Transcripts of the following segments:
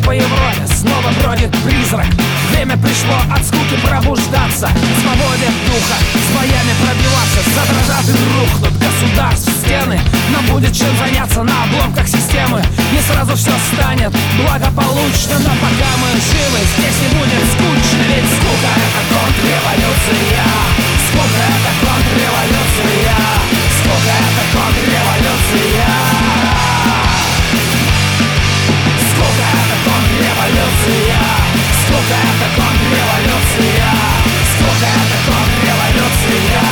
по Европе снова бродит призрак. Время пришло от скуки пробуждаться, свободе духа с боями пробиваться. Задрожат и рухнут государств стены, но будет чем заняться на обломках системы. Не сразу все станет благополучно, но пока мы живы, здесь не будет скучно. Ведь скука — это контрреволюция. Скука — это контрреволюция. Скука — это контрреволюция. Скука — это контрреволюция. Скука — это контрреволюция. Скука — это контрреволюция.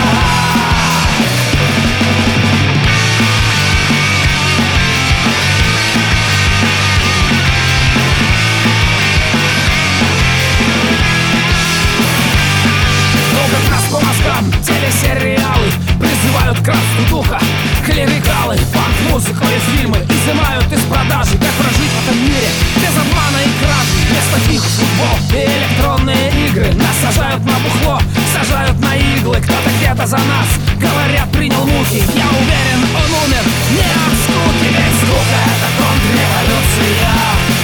Долго нас по мозгам телесериалы призывают к рабству духа. Клерикалы, панк-музыку и фильмы изымают из продажи. Как прожить в этом мире без обмана и кражи? Вместо них футбол и электронные игры. Нас сажают на бухло, сажают на иглы. Кто-то где-то за нас, говорят, принял муки. Я уверен, он умер не от скуки. Ведь скука — это контрреволюция.